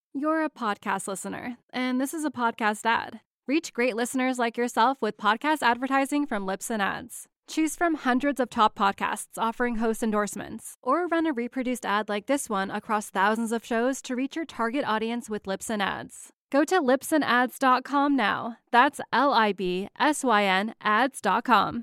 You're a podcast listener, and this is a podcast ad. Reach great listeners like yourself with podcast advertising from Libsyn Ads. Choose from hundreds of top podcasts offering host endorsements, or run a reproduced ad like this one across thousands of shows to reach your target audience with Libsyn Ads. Go to libsynads.com now. That's LIBSYN ads.com.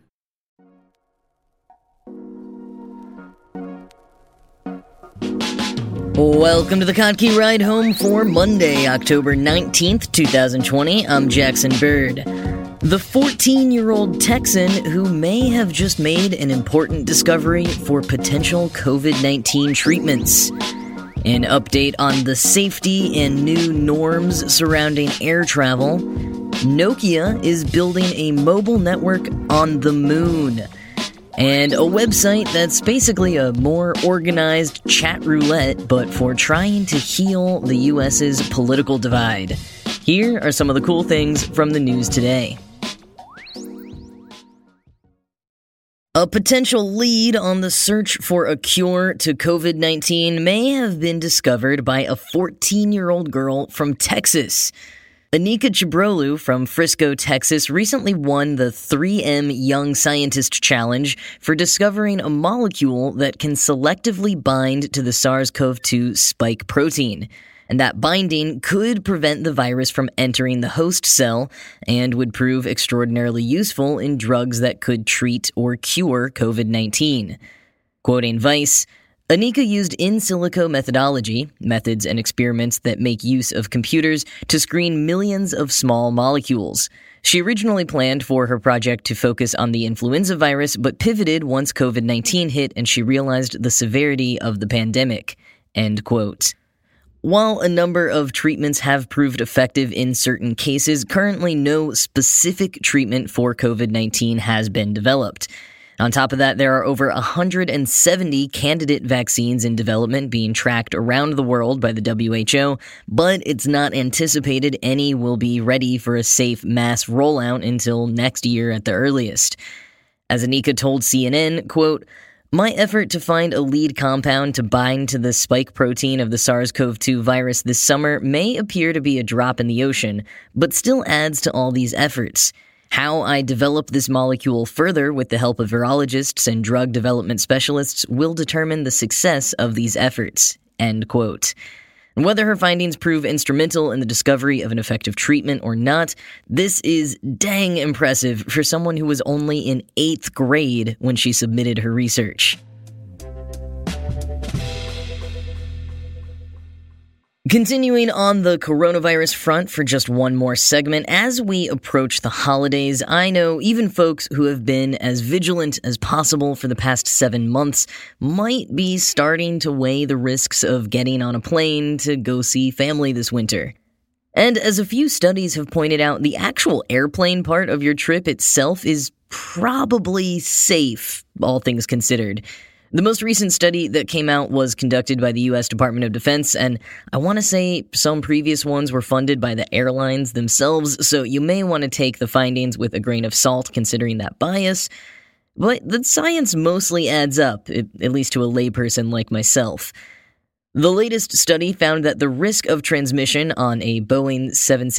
Welcome to the Kottke Ride Home for Monday, October 19th, 2020. I'm Jackson Bird. The 14-year-old Texan who may have just made an important discovery for potential COVID-19 treatments. An update on the safety and new norms surrounding air travel. Nokia is building a mobile network on the moon. And a website that's basically a more organized chat roulette, but for trying to heal the U.S.'s political divide. Here are some of the cool things from the news today. A potential lead on the search for a cure to COVID-19 may have been discovered by a 14-year-old girl from Texas. Anika Chibrolu from Frisco, Texas, recently won the 3M Young Scientist Challenge for discovering a molecule that can selectively bind to the SARS-CoV-2 spike protein. And that binding could prevent the virus from entering the host cell and would prove extraordinarily useful in drugs that could treat or cure COVID-19. Quoting Vice, Anika used in silico methodology, methods and experiments that make use of computers to screen millions of small molecules. She originally planned for her project to focus on the influenza virus, but pivoted once COVID-19 hit and she realized the severity of the pandemic. End quote. While a number of treatments have proved effective in certain cases, currently no specific treatment for COVID-19 has been developed. On top of that, there are over 170 candidate vaccines in development being tracked around the world by the WHO, but it's not anticipated any will be ready for a safe mass rollout until next year at the earliest. As Anika told CNN, quote, "My effort to find a lead compound to bind to the spike protein of the SARS-CoV-2 virus this summer may appear to be a drop in the ocean, but still adds to all these efforts. How I develop this molecule further with the help of virologists and drug development specialists will determine the success of these efforts." End quote. And whether her findings prove instrumental in the discovery of an effective treatment or not, this is dang impressive for someone who was only in 8th grade when she submitted her research. Continuing on the coronavirus front for just one more segment, as we approach the holidays, I know even folks who have been as vigilant as possible for the past 7 months might be starting to weigh the risks of getting on a plane to go see family this winter. And as a few studies have pointed out, the actual airplane part of your trip itself is probably safe, all things considered. The most recent study that came out was conducted by the U.S. Department of Defense, and I want to say some previous ones were funded by the airlines themselves, so you may want to take the findings with a grain of salt considering that bias. But the science mostly adds up, at least to a layperson like myself. The latest study found that the risk of transmission on a Boeing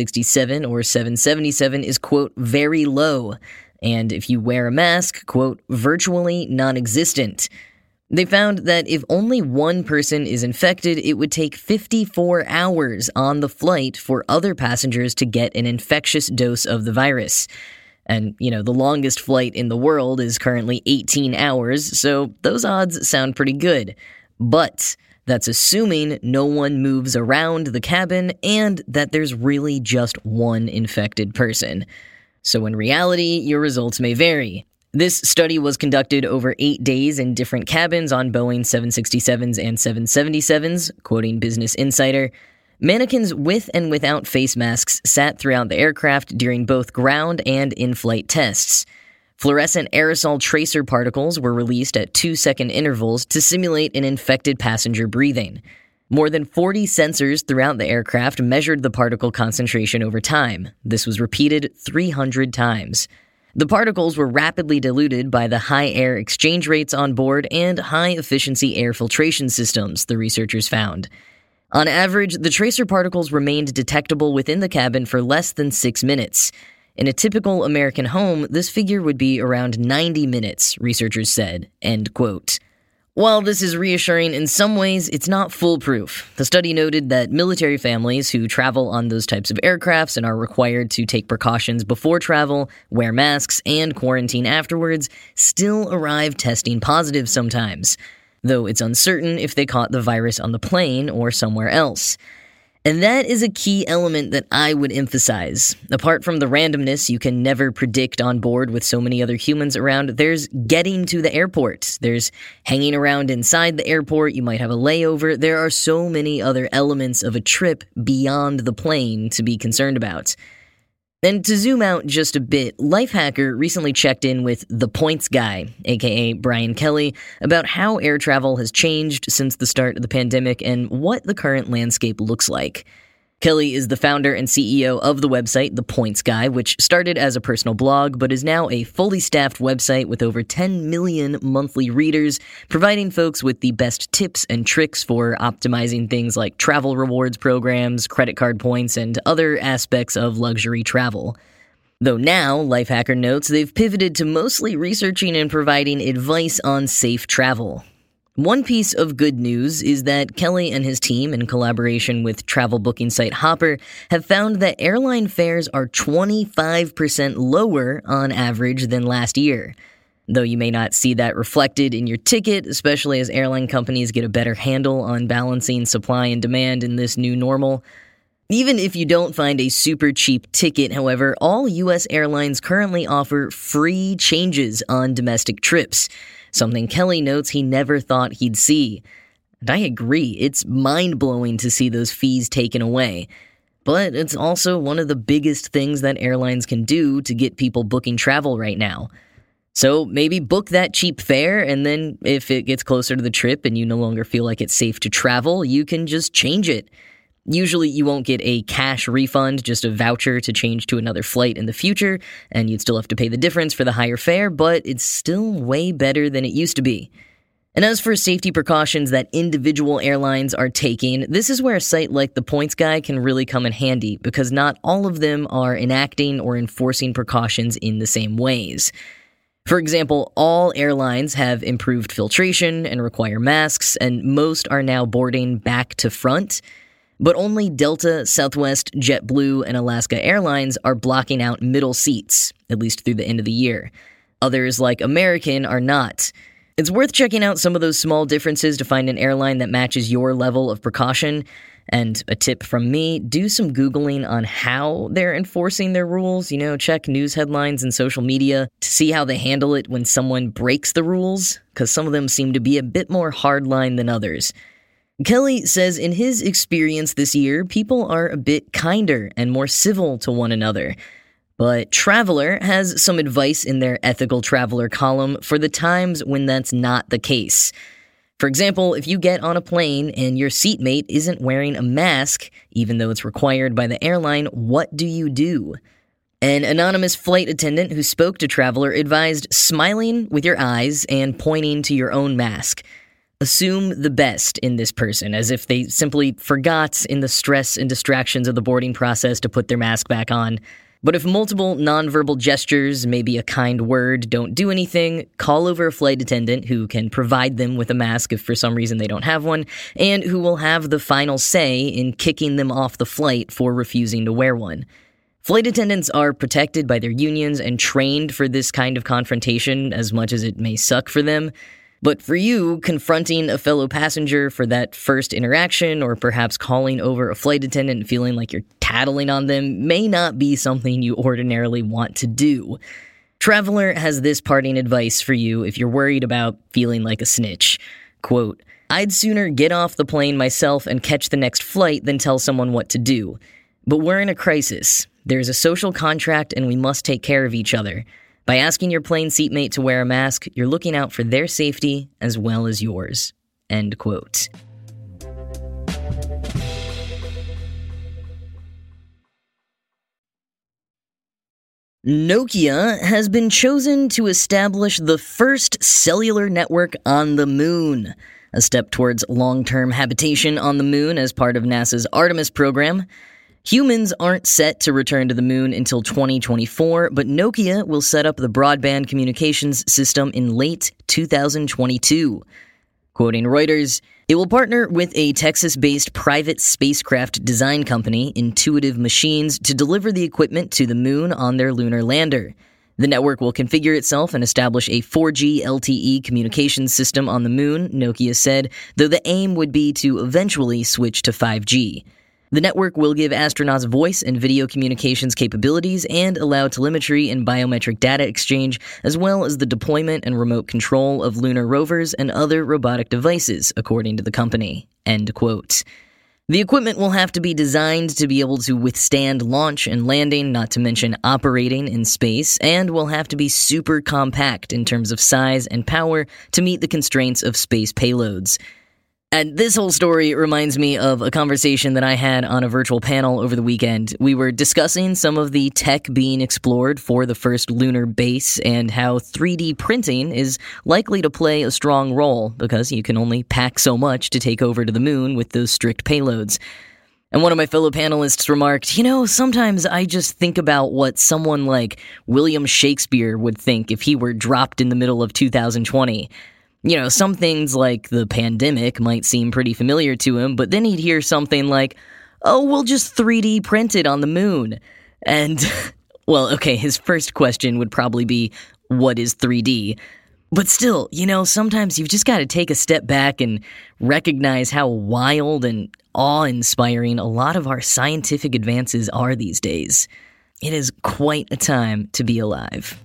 767 or 777 is, quote, very low, and if you wear a mask, quote, virtually non-existent. They found that if only one person is infected, it would take 54 hours on the flight for other passengers to get an infectious dose of the virus. And, the longest flight in the world is currently 18 hours, so those odds sound pretty good. But that's assuming no one moves around the cabin and that there's really just one infected person. So in reality, your results may vary. This study was conducted over 8 days in different cabins on Boeing 767s and 777s, quoting Business Insider. Mannequins with and without face masks sat throughout the aircraft during both ground and in-flight tests. Fluorescent aerosol tracer particles were released at 2-second intervals to simulate an infected passenger breathing. More than 40 sensors throughout the aircraft measured the particle concentration over time. This was repeated 300 times. The particles were rapidly diluted by the high air exchange rates on board and high-efficiency air filtration systems, the researchers found. On average, the tracer particles remained detectable within the cabin for less than 6 minutes. In a typical American home, this figure would be around 90 minutes, researchers said, end quote. While this is reassuring in some ways, it's not foolproof. The study noted that military families who travel on those types of aircrafts and are required to take precautions before travel, wear masks, and quarantine afterwards still arrive testing positive sometimes, though it's uncertain if they caught the virus on the plane or somewhere else. And that is a key element that I would emphasize. Apart from the randomness you can never predict on board with so many other humans around, there's getting to the airport. There's hanging around inside the airport. You might have a layover. There are so many other elements of a trip beyond the plane to be concerned about. And to zoom out just a bit, Lifehacker recently checked in with The Points Guy, aka Brian Kelly, about how air travel has changed since the start of the pandemic and what the current landscape looks like. Kelly is the founder and CEO of the website The Points Guy, which started as a personal blog but is now a fully staffed website with over 10 million monthly readers, providing folks with the best tips and tricks for optimizing things like travel rewards programs, credit card points, and other aspects of luxury travel. Though now, Lifehacker notes, they've pivoted to mostly researching and providing advice on safe travel. One piece of good news is that Kelly and his team, in collaboration with travel booking site Hopper, have found that airline fares are 25% lower on average than last year. Though you may not see that reflected in your ticket, especially as airline companies get a better handle on balancing supply and demand in this new normal. Even if you don't find a super cheap ticket, however, all U.S. airlines currently offer free changes on domestic trips. Something Kelly notes he never thought he'd see. And I agree, it's mind-blowing to see those fees taken away. But it's also one of the biggest things that airlines can do to get people booking travel right now. So maybe book that cheap fare, and then if it gets closer to the trip and you no longer feel like it's safe to travel, you can just change it. Usually you won't get a cash refund, just a voucher to change to another flight in the future, and you'd still have to pay the difference for the higher fare, but it's still way better than it used to be. And as for safety precautions that individual airlines are taking, this is where a site like The Points Guy can really come in handy, because not all of them are enacting or enforcing precautions in the same ways. For example, all airlines have improved filtration and require masks, and most are now boarding back to front. But only Delta, Southwest, JetBlue, and Alaska Airlines are blocking out middle seats, at least through the end of the year. Others, like American, are not. It's worth checking out some of those small differences to find an airline that matches your level of precaution. And a tip from me, do some Googling on how they're enforcing their rules. Check news headlines and social media to see how they handle it when someone breaks the rules, because some of them seem to be a bit more hardline than others. Kelly says in his experience this year, people are a bit kinder and more civil to one another. But Traveler has some advice in their Ethical Traveler column for the times when that's not the case. For example, if you get on a plane and your seatmate isn't wearing a mask, even though it's required by the airline, what do you do? An anonymous flight attendant who spoke to Traveler advised smiling with your eyes and pointing to your own mask. Assume the best in this person, as if they simply forgot in the stress and distractions of the boarding process to put their mask back on. But if multiple nonverbal gestures, maybe a kind word, don't do anything, call over a flight attendant who can provide them with a mask if for some reason they don't have one, and who will have the final say in kicking them off the flight for refusing to wear one. Flight attendants are protected by their unions and trained for this kind of confrontation, as much as it may suck for them. But for you, confronting a fellow passenger for that first interaction, or perhaps calling over a flight attendant and feeling like you're tattling on them, may not be something you ordinarily want to do. Traveler has this parting advice for you if you're worried about feeling like a snitch. Quote, "I'd sooner get off the plane myself and catch the next flight than tell someone what to do. But we're in a crisis. There's a social contract and we must take care of each other. By asking your plane seatmate to wear a mask, you're looking out for their safety as well as yours." End quote. Nokia has been chosen to establish the first cellular network on the moon. a step towards long-term habitation on the moon as part of NASA's Artemis program. Humans aren't set to return to the moon until 2024, but Nokia will set up the broadband communications system in late 2022. Quoting Reuters, it will partner with a Texas-based private spacecraft design company, Intuitive Machines, to deliver the equipment to the moon on their lunar lander. The network will configure itself and establish a 4G LTE communications system on the moon, Nokia said, though the aim would be to eventually switch to 5G. The network will give astronauts voice and video communications capabilities and allow telemetry and biometric data exchange, as well as the deployment and remote control of lunar rovers and other robotic devices, according to the company. End quote. The equipment will have to be designed to be able to withstand launch and landing, not to mention operating in space, and will have to be super compact in terms of size and power to meet the constraints of space payloads. And this whole story reminds me of a conversation that I had on a virtual panel over the weekend. We were discussing some of the tech being explored for the first lunar base and how 3D printing is likely to play a strong role because you can only pack so much to take over to the moon with those strict payloads. And one of my fellow panelists remarked, sometimes I just think about what someone like William Shakespeare would think if he were dropped in the middle of 2020. Some things like the pandemic might seem pretty familiar to him, but then he'd hear something like, oh, we'll just 3D print it on the moon. And, his first question would probably be, what is 3D? But still, sometimes you've just got to take a step back and recognize how wild and awe-inspiring a lot of our scientific advances are these days. It is quite a time to be alive.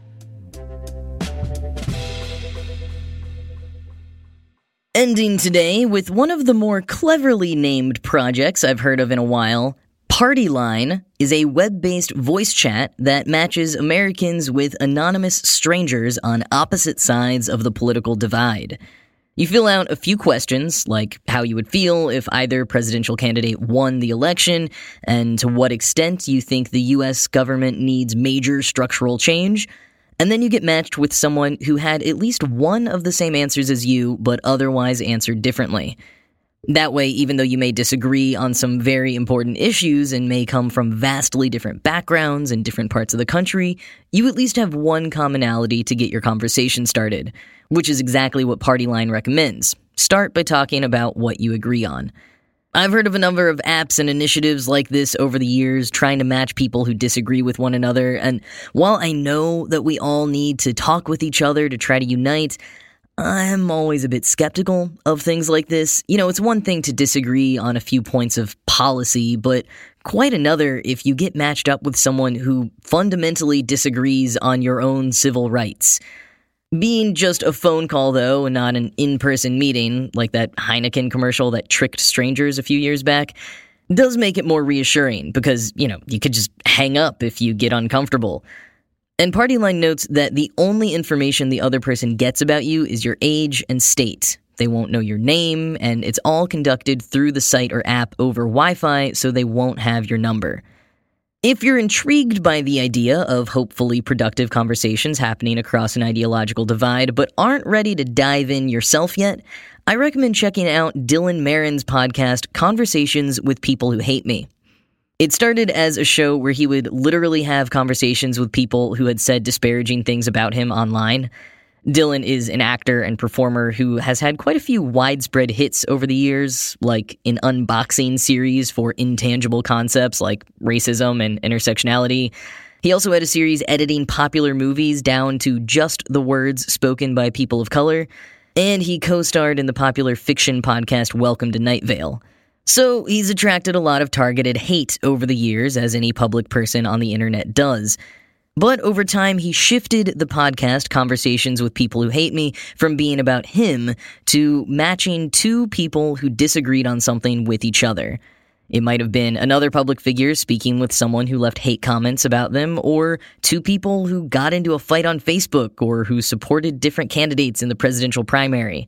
Ending today with one of the more cleverly named projects I've heard of in a while. Partyline is a web-based voice chat that matches Americans with anonymous strangers on opposite sides of the political divide. You fill out a few questions, like how you would feel if either presidential candidate won the election, and to what extent you think the U.S. government needs major structural change. And then you get matched with someone who had at least one of the same answers as you, but otherwise answered differently. That way, even though you may disagree on some very important issues and may come from vastly different backgrounds in different parts of the country, you at least have one commonality to get your conversation started, which is exactly what Partyline recommends. Start by talking about what you agree on. I've heard of a number of apps and initiatives like this over the years, trying to match people who disagree with one another, and while I know that we all need to talk with each other to try to unite, I'm always a bit skeptical of things like this. It's one thing to disagree on a few points of policy, but quite another if you get matched up with someone who fundamentally disagrees on your own civil rights. Being just a phone call, though, and not an in-person meeting, like that Heineken commercial that tricked strangers a few years back, does make it more reassuring because, you could just hang up if you get uncomfortable. And Partyline notes that the only information the other person gets about you is your age and state. They won't know your name, and it's all conducted through the site or app over Wi-Fi, so they won't have your number. If you're intrigued by the idea of hopefully productive conversations happening across an ideological divide but aren't ready to dive in yourself yet, I recommend checking out Dylan Marin's podcast, Conversations with People Who Hate Me. It started as a show where he would literally have conversations with people who had said disparaging things about him online. Dylan is an actor and performer who has had quite a few widespread hits over the years, like an unboxing series for intangible concepts like racism and intersectionality. He also had a series editing popular movies down to just the words spoken by people of color, and he co-starred in the popular fiction podcast Welcome to Night Vale. So he's attracted a lot of targeted hate over the years, as any public person on the internet does. But over time, he shifted the podcast Conversations with People Who Hate Me from being about him to matching two people who disagreed on something with each other. It might have been another public figure speaking with someone who left hate comments about them, or two people who got into a fight on Facebook or who supported different candidates in the presidential primary.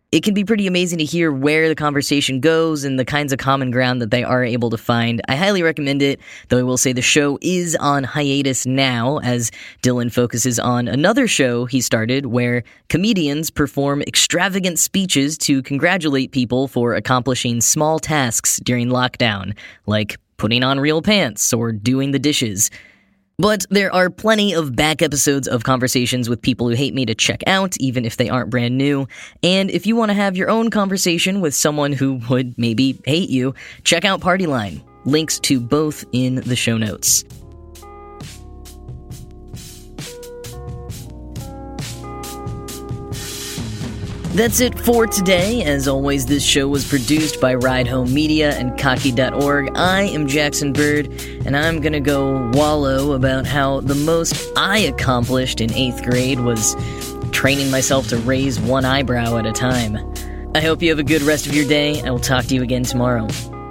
It can be pretty amazing to hear where the conversation goes and the kinds of common ground that they are able to find. I highly recommend it, though I will say the show is on hiatus now, as Dylan focuses on another show he started where comedians perform extravagant speeches to congratulate people for accomplishing small tasks during lockdown, like putting on real pants or doing the dishes. But there are plenty of back episodes of Conversations with People Who Hate Me to check out, even if they aren't brand new. And if you want to have your own conversation with someone who would maybe hate you, check out Party Line. Links to both in the show notes. That's it for today. As always, this show was produced by Ride Home Media and Cocky.org. I am Jackson Bird, and I'm gonna go wallow about how the most I accomplished in 8th grade was training myself to raise one eyebrow at a time. I hope you have a good rest of your day. I will talk to you again tomorrow.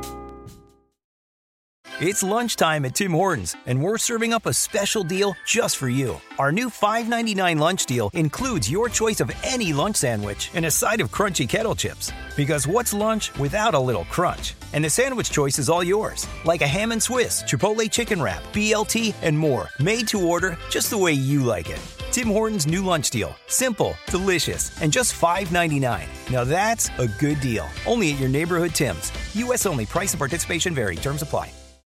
It's lunchtime at Tim Hortons, and we're serving up a special deal just for you. Our new $5.99 lunch deal includes your choice of any lunch sandwich and a side of crunchy kettle chips. Because what's lunch without a little crunch? And the sandwich choice is all yours, like a ham and Swiss, Chipotle chicken wrap, BLT, and more, made to order just the way you like it. Tim Hortons' new lunch deal. Simple, delicious, and just $5.99. Now that's a good deal. Only at your neighborhood Tim's. U.S. only. Price and participation vary. Terms apply.